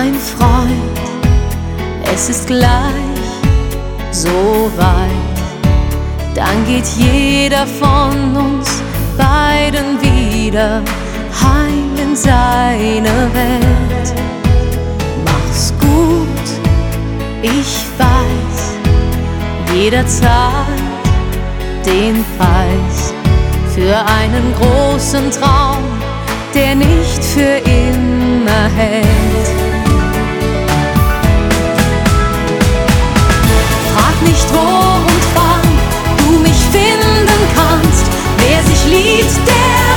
Mein Freund, es ist gleich so weit, dann geht jeder von uns beiden wieder heim in seine Welt. Mach's gut, ich weiß, jeder zahlt den Preis für einen großen Traum, der nicht für immer hält. Frag nicht, wo und wann du mich finden kannst. Wer sich liebt, der